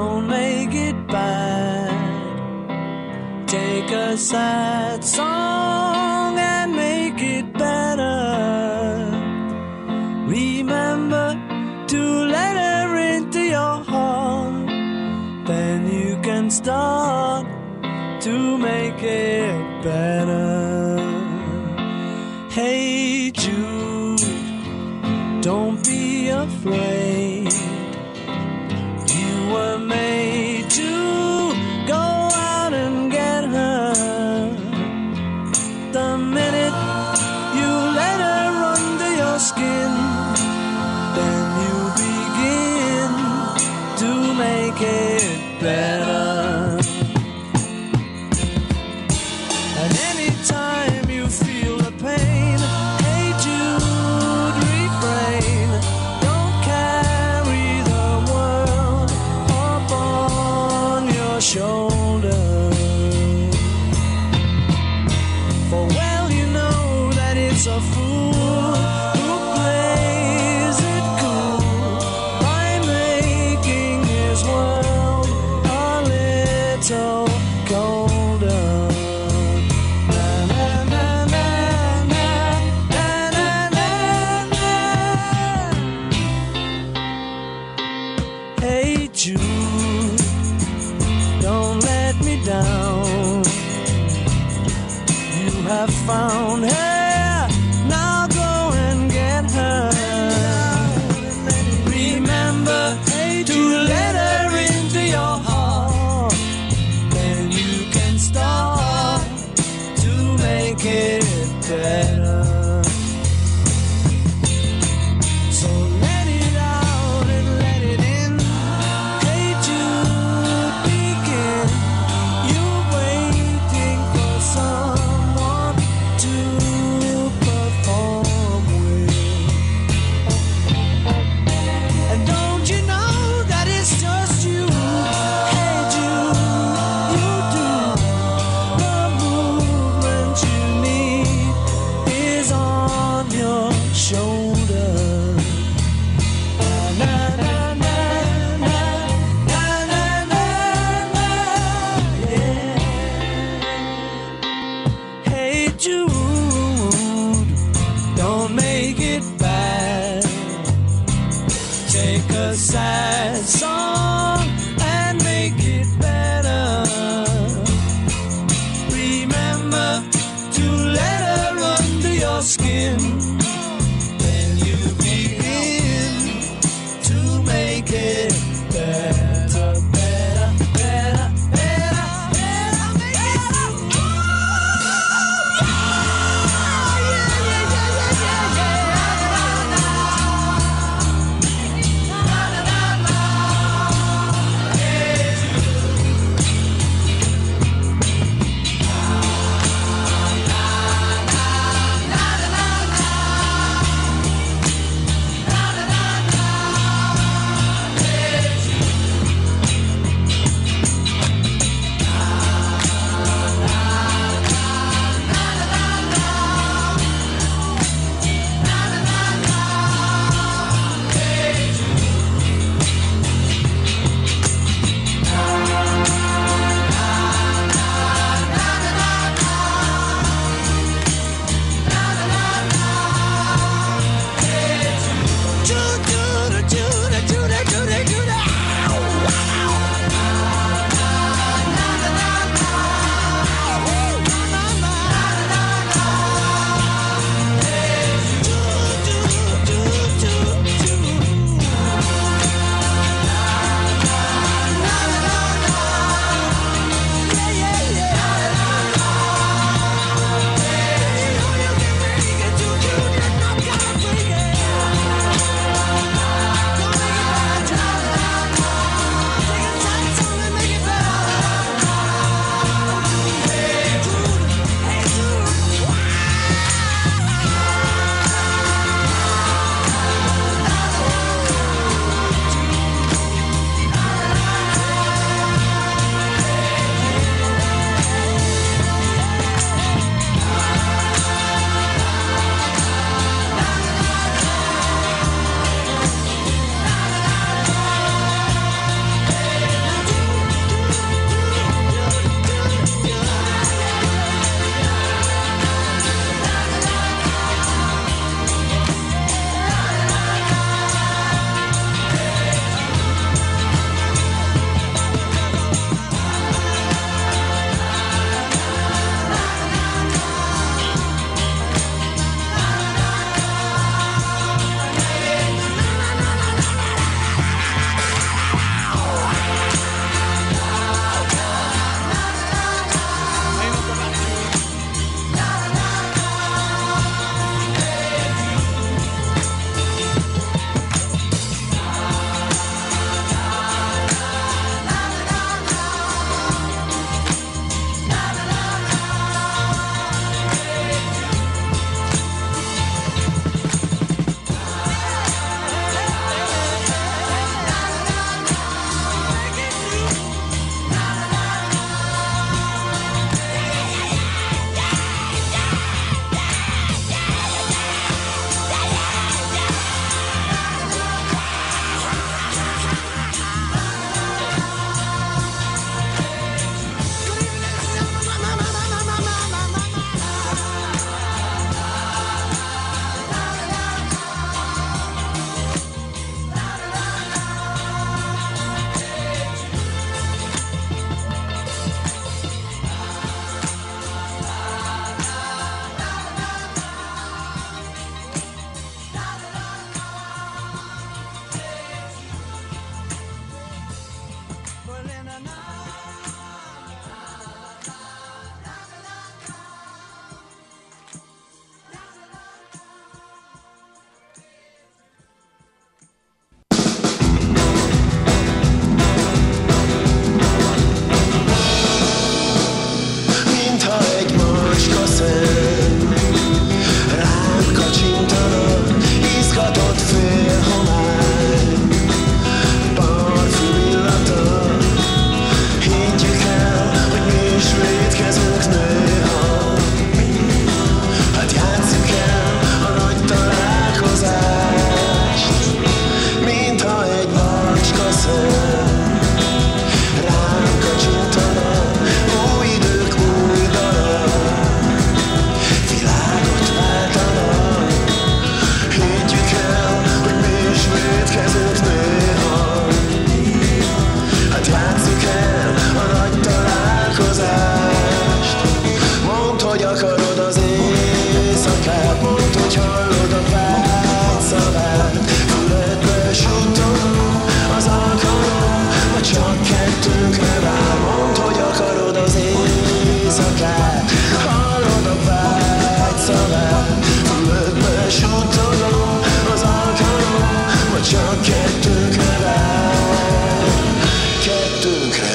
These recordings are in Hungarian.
don't make it bad. Take a sad song and make it better. Remember to let her into your heart. Then you can start to make it better. Hey Jude, don't be afraid. You were made to go out and get her. The minute you let her under your skin, then you begin to make it better. And anytime you feel the pain, hey Jude, refrain. Don't carry the world upon your shoulder. For well you know that it's a fool who plays it cool by making his world a little colder. Na, na, na, na, na, na, na, na, na. Hey Jude, don't let me down. You have found her, now go and get her. Remember to let her into your heart. Then you can start to make it better. So let it out and let it in. Hey Jude, begin. You're waiting for someone to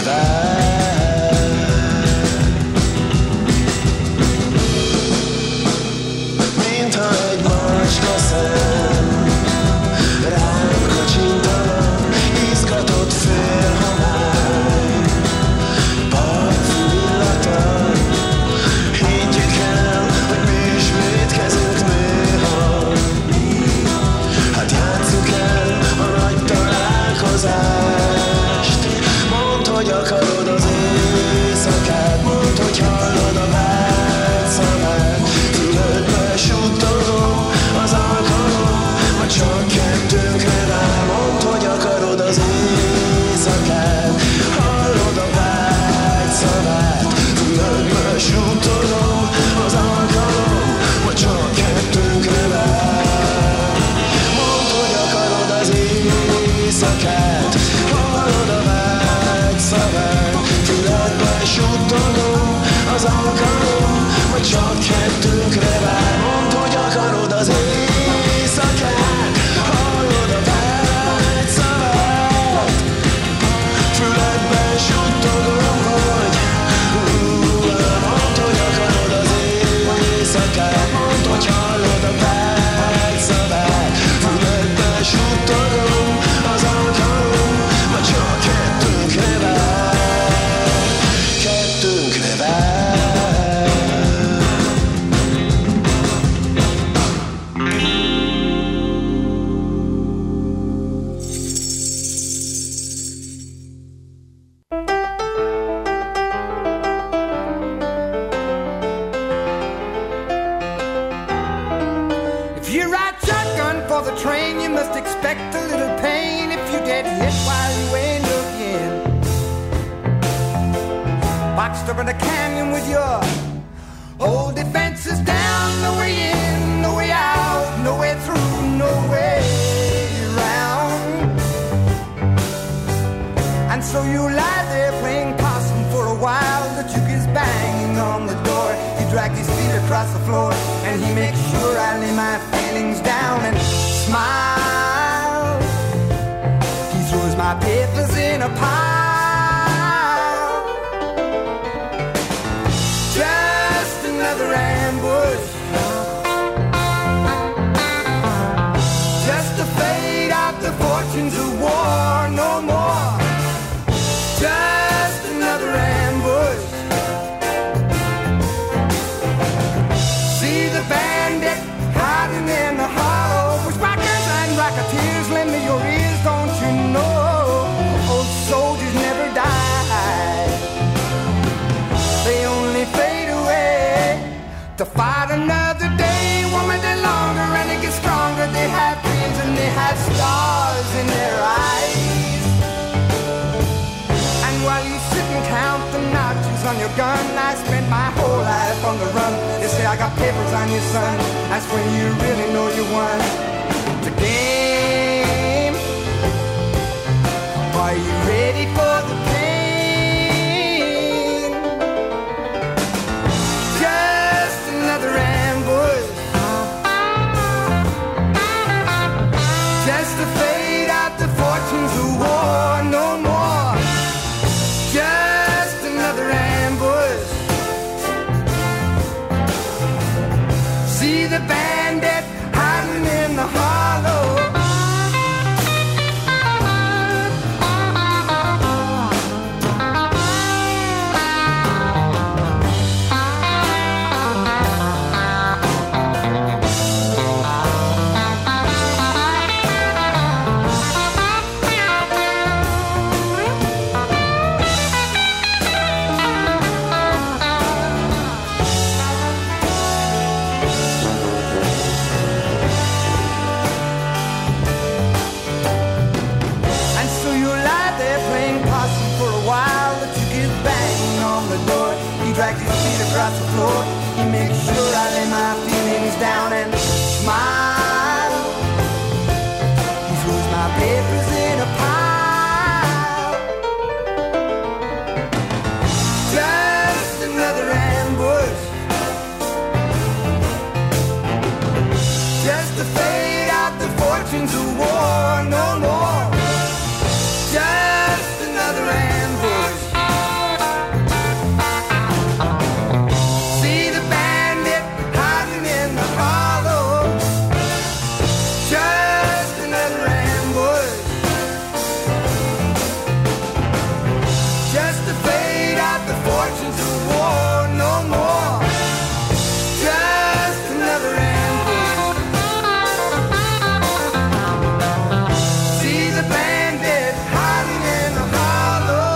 war, no more. Just another ambush. got the fortunes of war no more. Just another ending. See the bandit hiding in the hollow.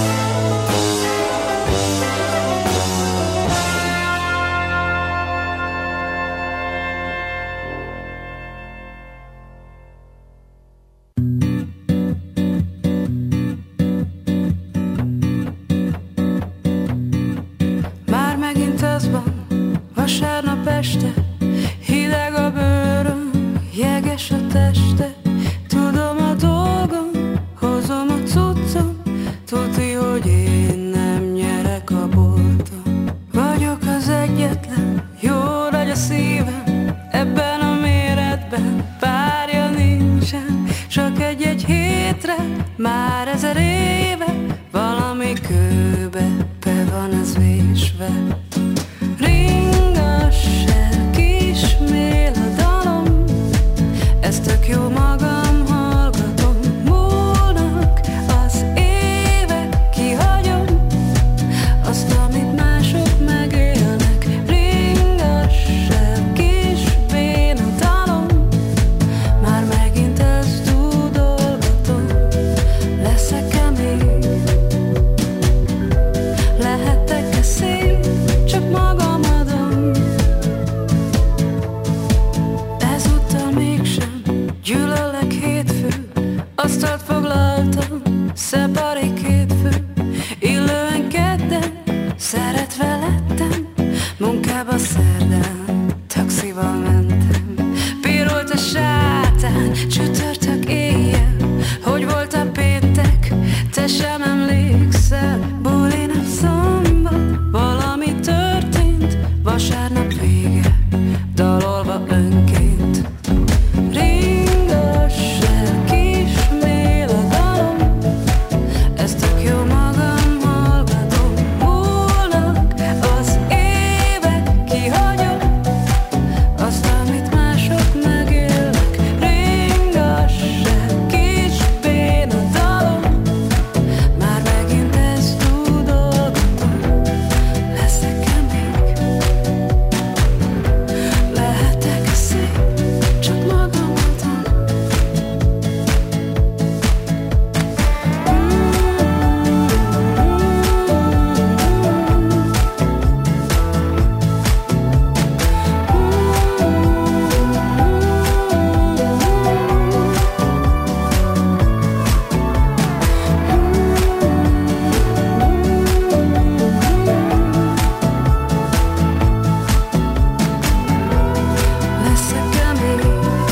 Vasárnap este, hideg a bőröm, jeges a teste. Tudom a dolgom, hozom a cuccom, tuti, hogy én nem nyerek a bolton. Vagyok az egyetlen, jó nagy a szívem, ebben a méretben párja nincsen. Csak egy-egy hétre, már 1000 éve, valami kőbe be van ez vésve. Ringass-e, kismél a dalom, ez tök jó, magam hallgatom. Múlnak az évek, kihagyom azt, amit mások megélnek. Ringass-e, kisbén a dalom, már megint ezt dúdolgatom. Leszek-e még? Lehetek-e szép? Csak magam adom. Ezúttal mégsem gyűlölek hétfő, asztalt foglaltam, szepari két fő. Illően kedden, szeretve lettem, munkába szerdán, taxival mentem. Pirult a sátán, csütörtök éjjel, hogy volt a péntek, te sem emlékszel. Buli nap szombat, valami történt, vasárnap vége, dalolva önként. Ringass-e, kismél a dalom, ez tök jó, magam hallgatom. Múlnak az évek, kihagyom azt, amit mások megélnek. Ringass-e, kisbén a dalom, már megint ezt dúdolgatom. Leszek-e még? Lehetek-e szép? Csak magam adom. Leszek-e még?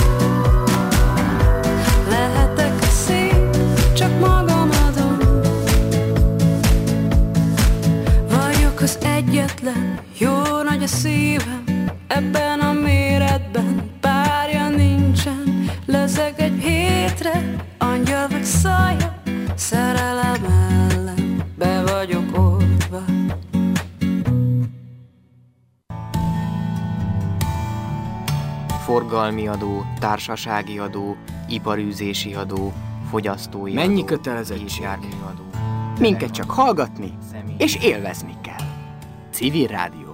Lehetek-e szép? Csak magam adom. Vagyok az egyetlen, jó nagy a szívem, ebben a méretben párja nincsen. Leszek egy hétre, angyal vagy szaja, szerelem ellen be vagyok oltva. Forgalmi adó, társasági adó, iparűzési adó, fogyasztói Mennyi adó, kötelezettség? és járműadó. Minket csak hallgatni és élvezni kell. Civil rádióadó.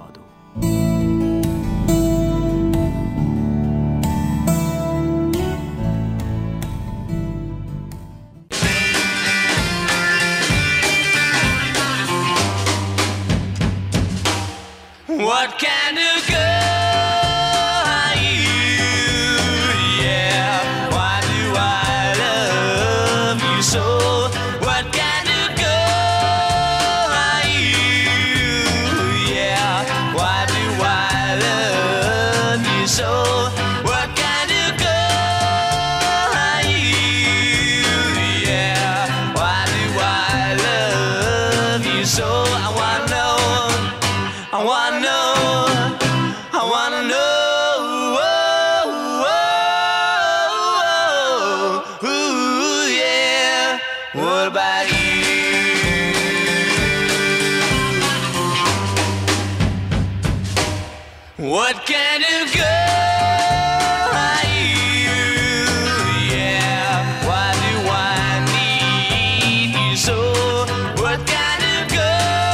What kind of girl are you? Yeah, why do I love you so? What kind of girl are you? Yeah, why do I love you so? What kind of girl are you? Yeah, why do I love you so? I wanna know. I wanna know, I wanna know, ooh, yeah, what about you? What kind of girl are you? Yeah, why do I need you so? What kind of girl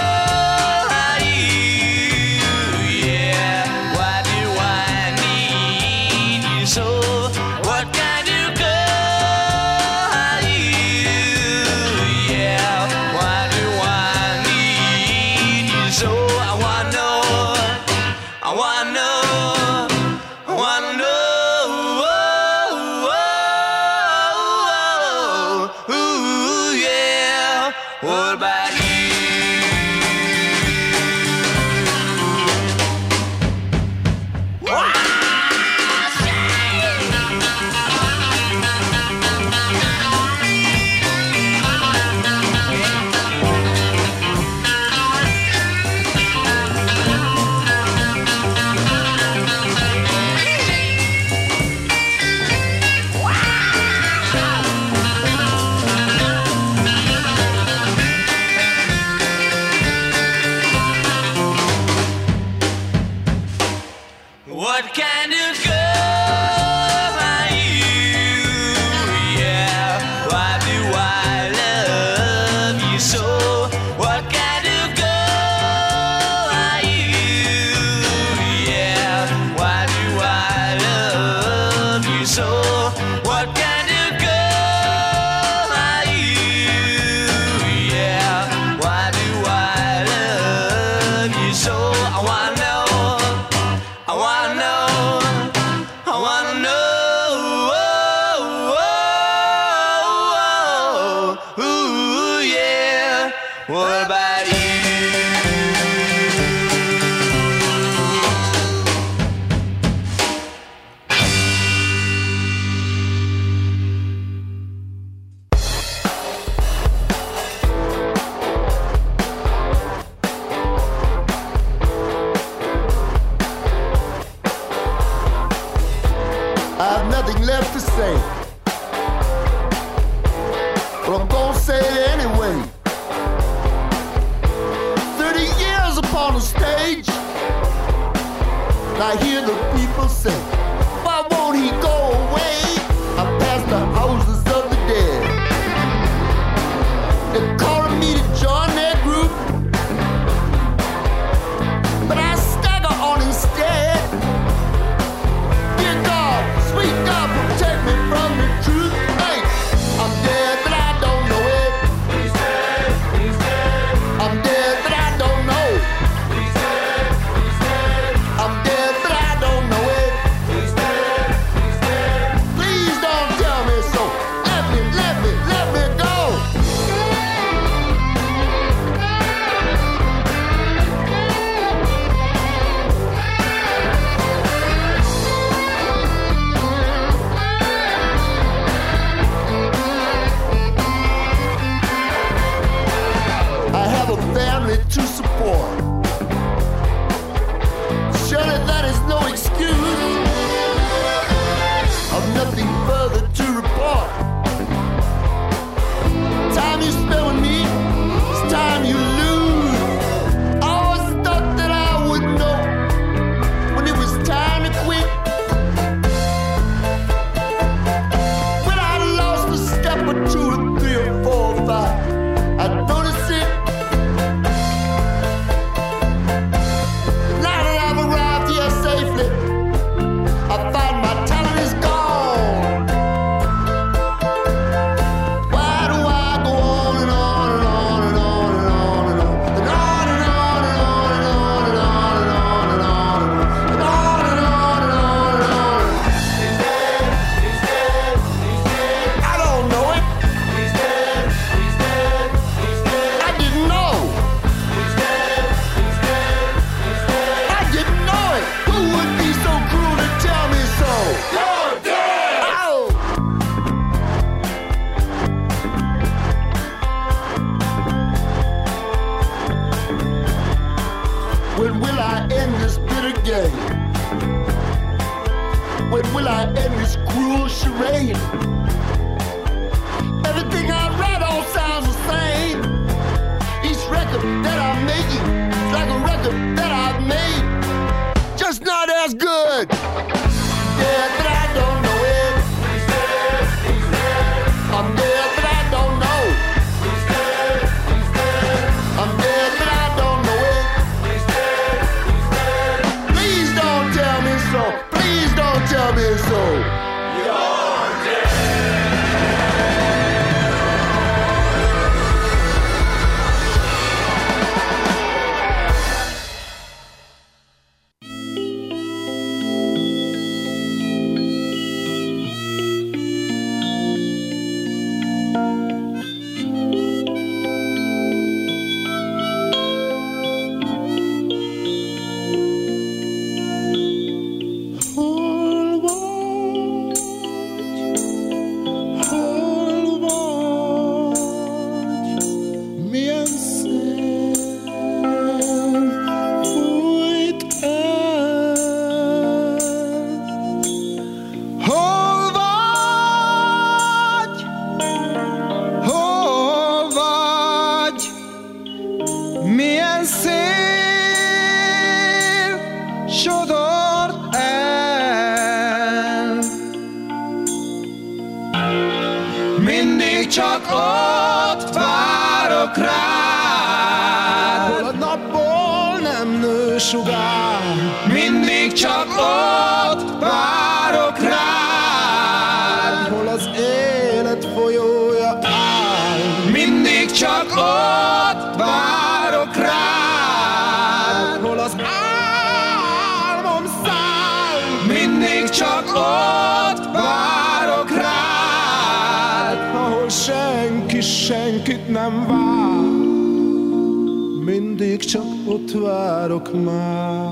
about you. I have nothing left to say, but I'm gonna say it anyway. 30 years upon the stage, and I hear the people say, why won't he go away? I pass the houses of the dead. They're calling me to join their group, but I stagger on instead. Dear God, sweet God, protect me from the truth. Hey, I'm dead, but I don't know it. He's dead, he's dead. I'm dead, but I don't know. He's dead, he's dead. I'm dead, but I don't know it. He's dead, he's dead. Please don't tell me so. Let me go. I have a family to support. Surely that is no excuse. I've nothing further to report. Time you spend with me is time you lose. I always thought that I would know when it was time to quit. When I lost a step or two or three or four or five, I noticed it. Now that I've arrived here safely, I find my talent is gone. Why do I go on and on and on and on and on and on and on and on and on and on and on and on and on and on and on and on and on? He's dead, he's dead, he's dead. I don't know it. He's dead, he's dead, he's dead. I didn't know. He's dead, he's dead, he's dead. I didn't know it. Who would be so cruel to tell me so? You're dead. Oh. When will I end this bitter game? When will I end this cruel charade? Everything I write all sounds the same. Each record that I'm making is like a record that I've made, just not as good. Dead, but I don't know it. He's dead, he's dead. I'm dead, but I don't know. He's dead, he's dead. I'm dead, but I don't know it. He's dead, he's dead. Please don't tell me so. Please don't tell me so. You're dead. Mindig csak ott várok rád, hol a napból nem nő sugár. Mindig csak ott várok rád, hol az élet folyója áll. Mindig csak ott várok rád, hol az álmom száll. Mindig csak ott várok rád, ahol senki senkit nem vár. mindig csak ott várok már.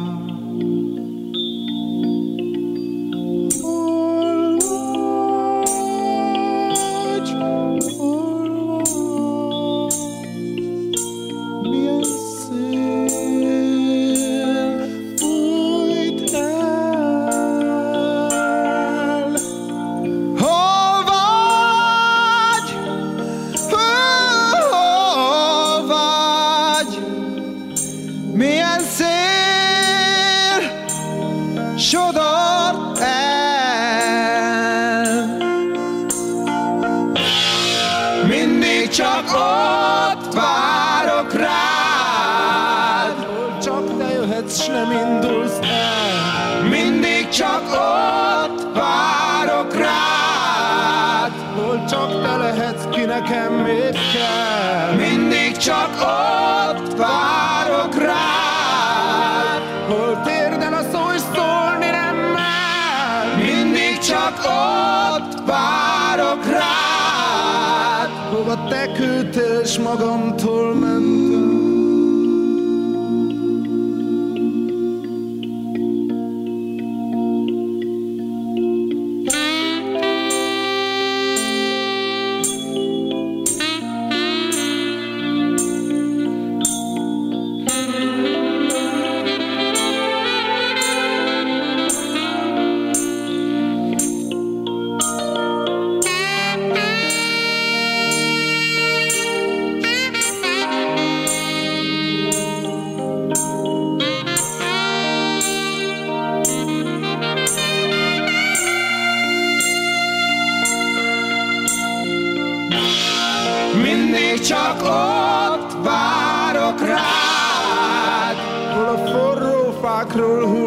Sodort el. Mindig csak ott várok rád, hol csak te jöhetsz, s nem indulsz el. mindig csak ott várok rád, Hol csak te lehetsz, ki nekem még kell. mindig csak ott várok rád, Hol térden a szó és szólni nem mer. mindig csak ott várok rád, Hova te küldtél, s magamtól mentem. mindig csak ott várok rád, Hol a forró fákról hull